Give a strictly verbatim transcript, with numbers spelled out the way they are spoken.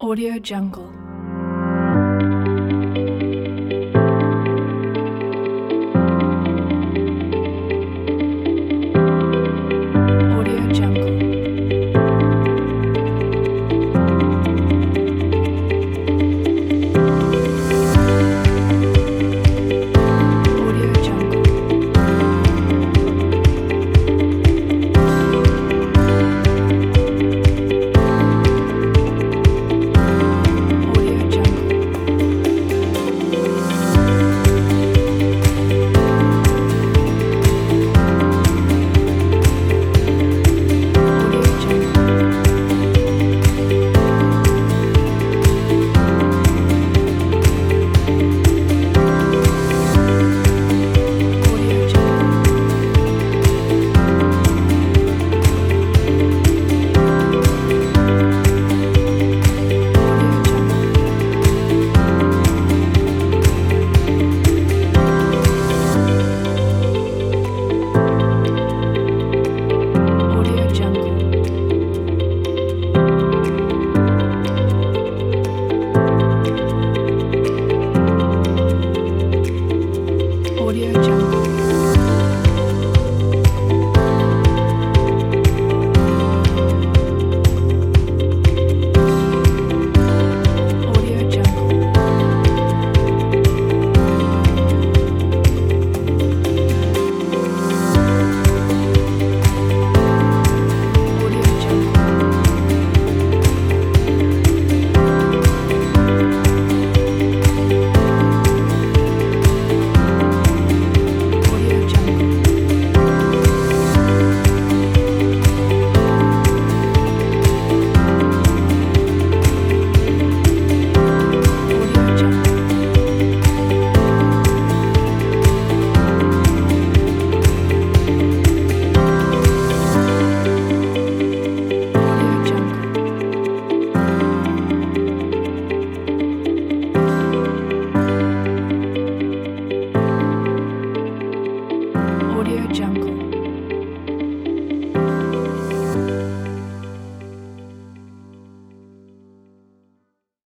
Audio Jungle. Audio Jungle. Audio Jungle. Audio Jungle. Audio Jungle. Audio Jungle. Audio Jungle. Audio Jungle. Audio Jungle. Audio Jungle. Audio Jungle. Audio Jungle. Audio Jungle. Audio Jungle. Audio Jungle.